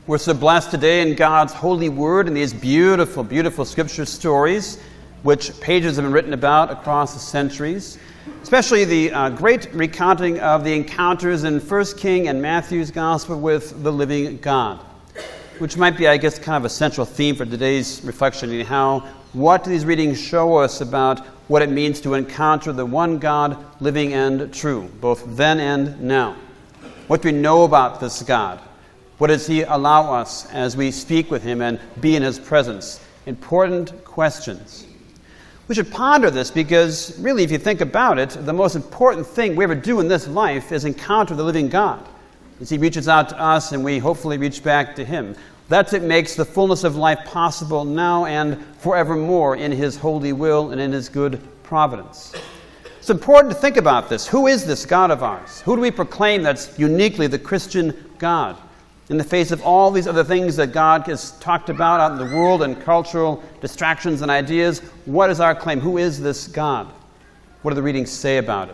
We're so blessed today in God's holy word and these beautiful, beautiful scripture stories, which pages have been written about across the centuries, especially the great recounting of the encounters in 1 King and Matthew's gospel with the living God, which might be, I guess, kind of a central theme for today's reflection in what do these readings show us about what it means to encounter the one God, living and true, both then and now. What do we know about this God? What does he allow us as we speak with him and be in his presence? Important questions. We should ponder this because, really, if you think about it, the most important thing we ever do in this life is encounter the living God. As he reaches out to us and we hopefully reach back to him. That's what makes the fullness of life possible now and forevermore in his holy will and in his good providence. It's important to think about this. Who is this God of ours? Who do we proclaim that's uniquely the Christian God? In the face of all these other things that God has talked about out in the world and cultural distractions and ideas, what is our claim? Who is this God? What do the readings say about it?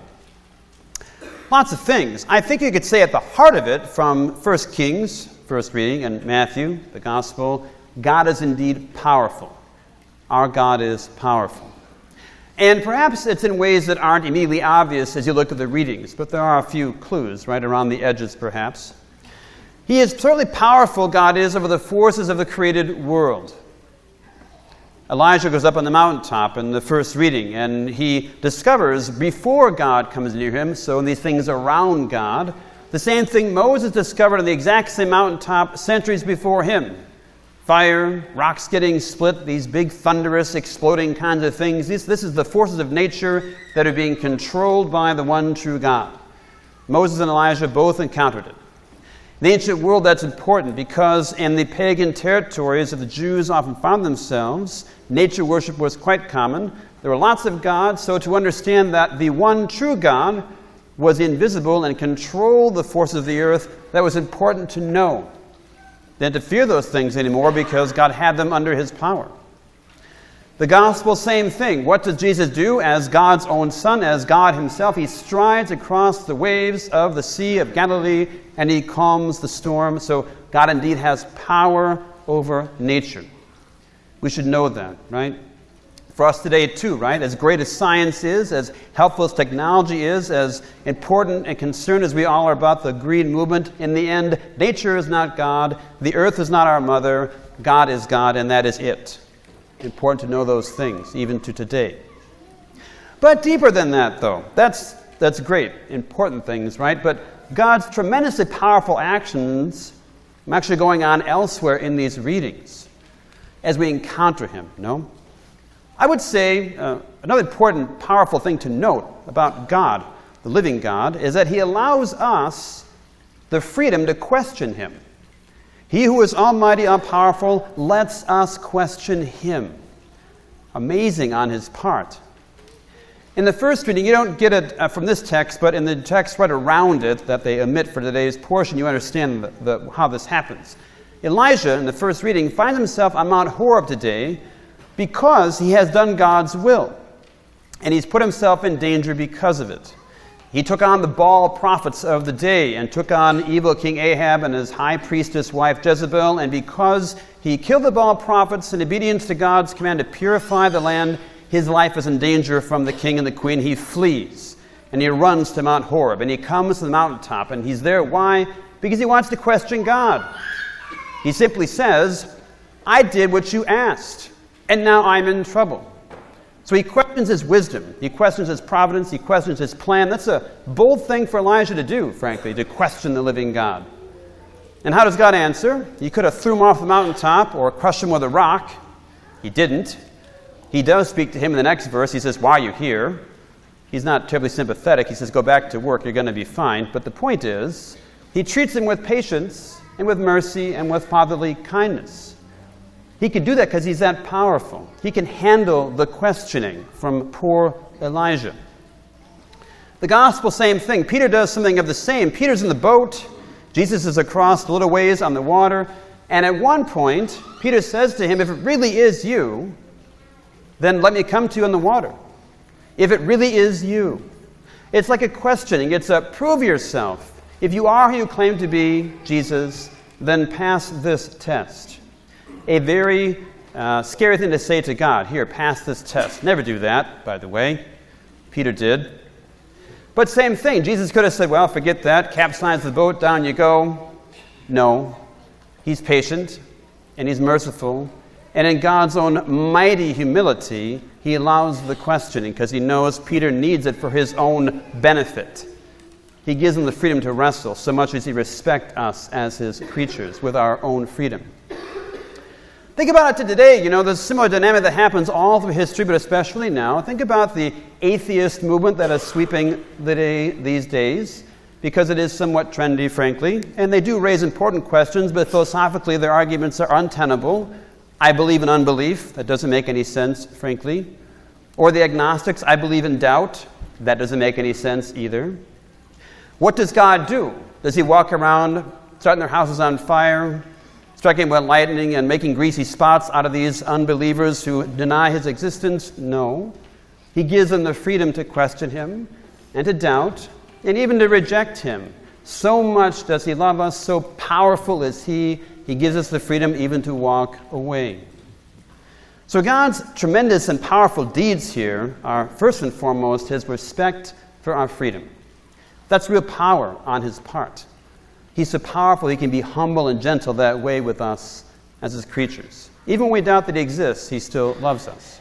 Lots of things. I think you could say at the heart of it from 1 Kings, first reading, and Matthew, the Gospel, God is indeed powerful. Our God is powerful. And perhaps it's in ways that aren't immediately obvious as you look at the readings, but there are a few clues right around the edges, perhaps. He is certainly powerful, God is, over the forces of the created world. Elijah goes up on the mountaintop in the first reading, and he discovers before God comes near him, so in these things around God, the same thing Moses discovered on the exact same mountaintop centuries before him. Fire, rocks getting split, these big thunderous exploding kinds of things. This is the forces of nature that are being controlled by the one true God. Moses and Elijah both encountered it. In the ancient world, that's important because in the pagan territories that the Jews often found themselves, nature worship was quite common. There were lots of gods, so to understand that the one true God was invisible and controlled the forces of the earth, that was important to know. Then to fear those things anymore because God had them under his power. The gospel, same thing. What does Jesus do as God's own Son, as God himself? He strides across the waves of the Sea of Galilee and he calms the storm. So God indeed has power over nature. We should know that, right? For us today too, right? As great as science is, as helpful as technology is, as important and concerned as we all are about the green movement, in the end, nature is not God, the earth is not our mother, God is God, and that is it. Important to know those things, even to today. But deeper than that, though, that's great, important things, right? But God's tremendously powerful actions are actually going on elsewhere in these readings as we encounter him, no? I would say another important, powerful thing to note about God, the living God, is that he allows us the freedom to question him. He who is almighty, all-powerful, lets us question him. Amazing on his part. In the first reading, you don't get it from this text, but in the text right around it that they omit for today's portion, you understand how this happens. Elijah, in the first reading, finds himself on Mount Horeb today because he has done God's will, and he's put himself in danger because of it. He took on the Baal prophets of the day and took on evil King Ahab and his high priestess wife Jezebel, and because he killed the Baal prophets in obedience to God's command to purify the land, his life is in danger from the king and the queen. He flees, and he runs to Mount Horeb, and he comes to the mountaintop, and he's there. Why? Because he wants to question God. He simply says, I did what you asked, and now I'm in trouble. So he questions his wisdom, he questions his providence, he questions his plan. That's a bold thing for Elijah to do, frankly, to question the living God. And how does God answer? He could have threw him off the mountaintop or crushed him with a rock. He didn't. He does speak to him in the next verse. He says, why are you here? He's not terribly sympathetic. He says, go back to work, you're going to be fine. But the point is, he treats him with patience and with mercy and with fatherly kindness. He can do that because he's that powerful. He can handle the questioning from poor Elijah. The gospel, same thing. Peter does something of the same. Peter's in the boat. Jesus is across a little ways on the water. And at one point, Peter says to him, if it really is you, then let me come to you on the water. If it really is you. It's like a questioning. It's a prove yourself. If you are who you claim to be, Jesus, then pass this test. A very scary thing to say to God. Here, pass this test. Never do that, by the way. Peter did. But same thing. Jesus could have said, well, forget that. Capsize the boat, down you go. No. He's patient, and he's merciful. And in God's own mighty humility, he allows the questioning because he knows Peter needs it for his own benefit. He gives him the freedom to wrestle so much as he respects us as his creatures with our own freedom. Think about it today. There's a similar dynamic that happens all through history, but especially now. Think about the atheist movement that is sweeping the day these days, because it is somewhat trendy, frankly. And they do raise important questions, but philosophically their arguments are untenable. I believe in unbelief. That doesn't make any sense, frankly. Or the agnostics, I believe in doubt. That doesn't make any sense either. What does God do? Does he walk around starting their houses on fire, striking with lightning and making greasy spots out of these unbelievers who deny his existence? No. He gives them the freedom to question him and to doubt and even to reject him. So much does he love us, so powerful is he gives us the freedom even to walk away. So God's tremendous and powerful deeds here are first and foremost his respect for our freedom. That's real power on his part. He's so powerful he can be humble and gentle that way with us as his creatures. Even when we doubt that he exists, he still loves us.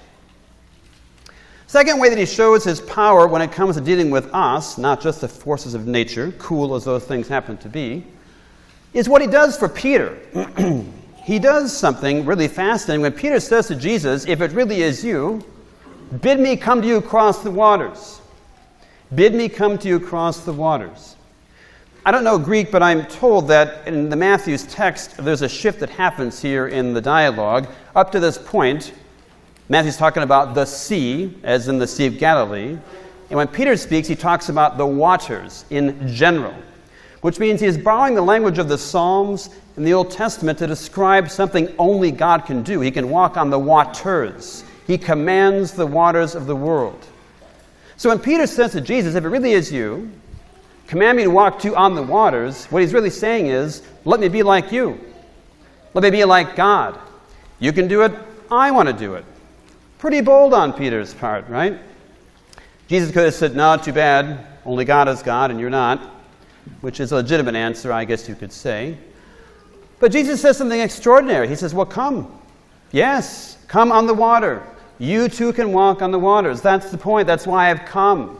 Second way that he shows his power when it comes to dealing with us, not just the forces of nature, cool as those things happen to be, is what he does for Peter. He does something really fascinating. When Peter says to Jesus, if it really is you, bid me come to you across the waters. Bid me come to you across the waters. I don't know Greek, but I'm told that in the Matthew's text, there's a shift that happens here in the dialogue. Up to this point, Matthew's talking about the sea, as in the Sea of Galilee. And when Peter speaks, he talks about the waters in general, which means he is borrowing the language of the Psalms in the Old Testament to describe something only God can do. He can walk on the waters. He commands the waters of the world. So when Peter says to Jesus, if it really is you, command me to walk to you on the waters, what he's really saying is, let me be like you. Let me be like God. You can do it, I want to do it. Pretty bold on Peter's part, right? Jesus could have said, no, too bad, only God is God and you're not, which is a legitimate answer, I guess you could say. But Jesus says something extraordinary. He says, well, come. Yes, come on the water. You too can walk on the waters. That's the point. That's why I've come.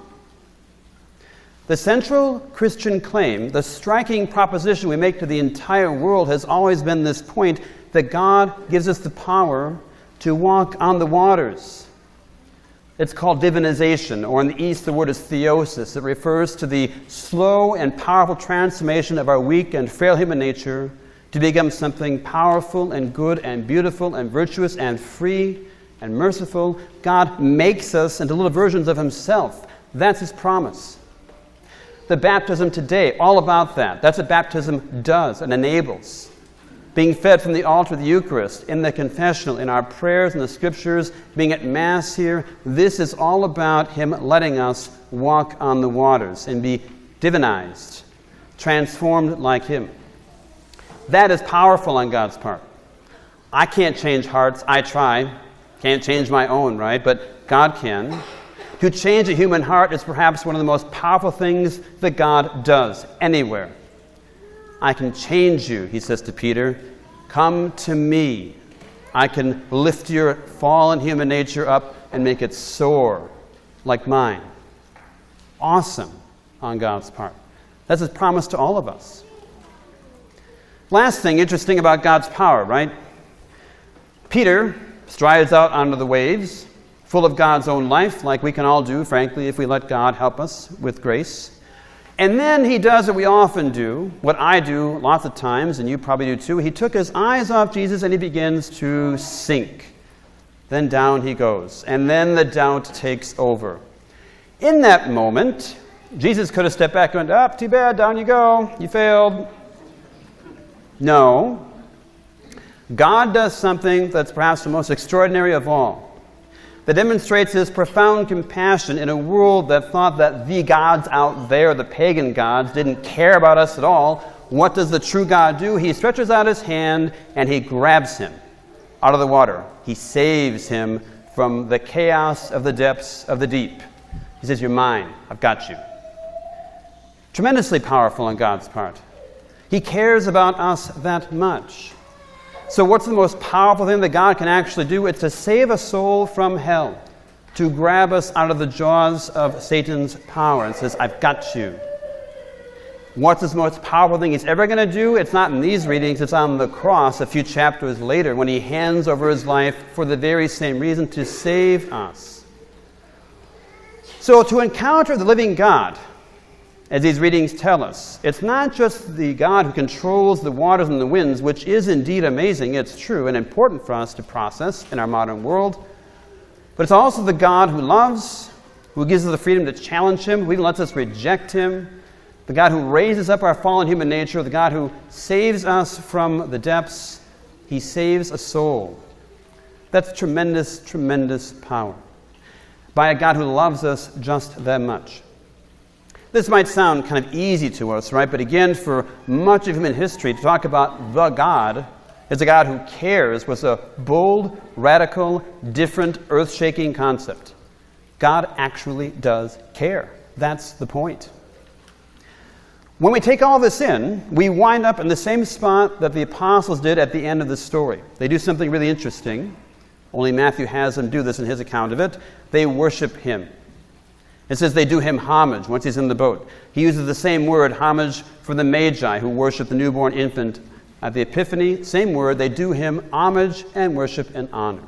The central Christian claim, the striking proposition we make to the entire world has always been this point that God gives us the power to walk on the waters. It's called divinization, or in the East the word is theosis. It refers to the slow and powerful transformation of our weak and frail human nature to become something powerful and good and beautiful and virtuous and free and merciful. God makes us into little versions of himself. That's his promise. The baptism today, all about that. That's what baptism does and enables. Being fed from the altar of the Eucharist, in the confessional, in our prayers, in the Scriptures, being at Mass here, this is all about him letting us walk on the waters and be divinized, transformed like him. That is powerful on God's part. I can't change hearts. I try. Can't change my own, right? But God can. To change a human heart is perhaps one of the most powerful things that God does anywhere. I can change you, he says to Peter. Come to me. I can lift your fallen human nature up and make it soar like mine. Awesome on God's part. That's his promise to all of us. Last thing interesting about God's power, right? Peter strides out onto the waves, full of God's own life, like we can all do, frankly, if we let God help us with grace. And then he does what we often do, what I do lots of times, and you probably do too. He took his eyes off Jesus and he begins to sink. Then down he goes. And then the doubt takes over. In that moment, Jesus could have stepped back and went, too bad, down you go. You failed. No. God does something that's perhaps the most extraordinary of all, that demonstrates his profound compassion in a world that thought that the gods out there, the pagan gods, didn't care about us at all. what does the true God do? He stretches out his hand and he grabs him out of the water. He saves him from the chaos of the depths of the deep. He says, "You're mine. I've got you." Tremendously powerful on God's part. He cares about us that much. So what's the most powerful thing that God can actually do? It's to save a soul from hell, to grab us out of the jaws of Satan's power and says, "I've got you." What's the most powerful thing he's ever going to do? It's not in these readings, it's on the cross a few chapters later when he hands over his life for the very same reason, to save us. So to encounter the living God, as these readings tell us, it's not just the God who controls the waters and the winds, which is indeed amazing, it's true and important for us to process in our modern world, but it's also the God who loves, who gives us the freedom to challenge him, who even lets us reject him, the God who raises up our fallen human nature, the God who saves us from the depths. He saves a soul. That's tremendous, tremendous power by a God who loves us just that much. This might sound kind of easy to us, right? But again, for much of human history, to talk about the God as a God who cares was a bold, radical, different, earth-shaking concept. God actually does care. That's the point. When we take all this in, we wind up in the same spot that the apostles did at the end of the story. They do something really interesting. Only Matthew has them do this in his account of it. They worship him. It says they do him homage once he's in the boat. He uses the same word, homage, for the Magi who worship the newborn infant at the Epiphany. Same word, they do him homage and worship and honor.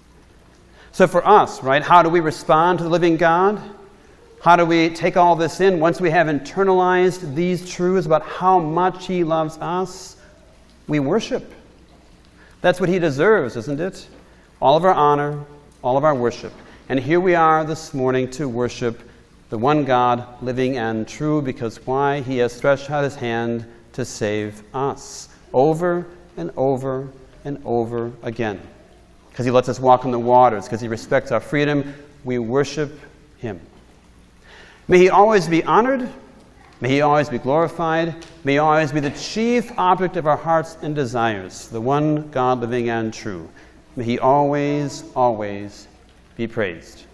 So for us, right, how do we respond to the living God? How do we take all this in once we have internalized these truths about how much he loves us? We worship. That's what he deserves, isn't it? All of our honor, all of our worship. And here we are this morning to worship the one God, living and true, because why? He has stretched out his hand to save us over and over and over again. Because he lets us walk on the waters, because he respects our freedom, we worship him. May he always be honored. May he always be glorified. May he always be the chief object of our hearts and desires, the one God living and true. May he always, always be praised.